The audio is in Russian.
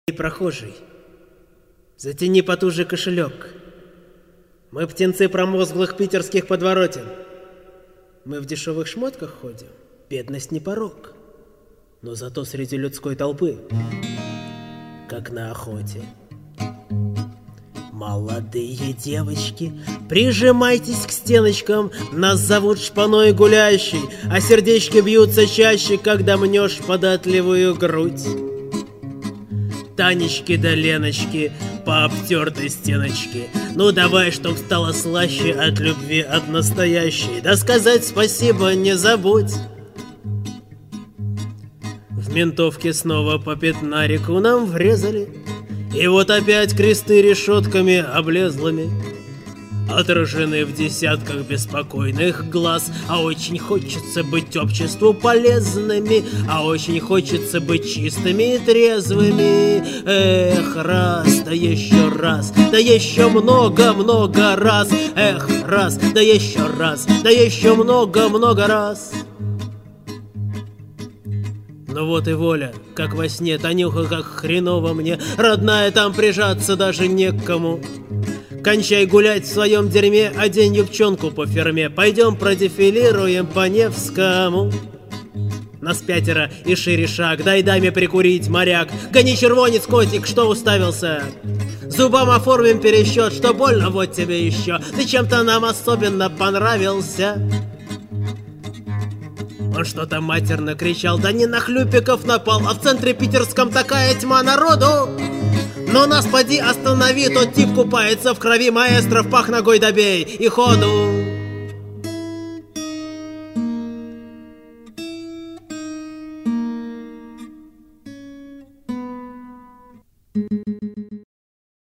Прохожий, затяни потуже кошелек. Мы птенцы промозглых питерских подворотен. Мы в дешевых шмотках ходим, бедность не порок. Но зато среди людской толпы, как на охоте. Молодые девочки, прижимайтесь к стеночкам. Нас зовут шпаной гуляющий, а сердечки бьются чаще, когда мнешь податливую грудь. Танечки да Леночки по обтертой стеночке. Ну давай, чтоб стало слаще от любви, от настоящей. Да сказать спасибо не забудь. В ментовке снова по пятнарику нам врезали. И вот опять кресты решетками облезлыми отражены в десятках беспокойных глаз. А очень хочется быть обществу полезными, а очень хочется быть чистыми и трезвыми. Эх, раз, да еще раз, да еще много-много раз. Эх, раз, да еще раз, да еще много-много раз. Ну вот и воля, как во сне, Танюха, как хреново мне, родная, там прижаться даже не к кому. Кончай гулять в своем дерьме, одень юбчонку по ферме, пойдем продефилируем по Невскому. Нас пятеро и шире шаг, дай даме прикурить, моряк. Гони, червонец, котик, что уставился? Зубам оформим пересчет, что больно, вот тебе еще. Ты чем-то нам особенно понравился. Он что-то матерно кричал, да не на хлюпиков напал, а в центре питерском такая тьма народу. Но нас поди останови, тот тип купается в крови, маэстро, в пах ногой добей и ходу.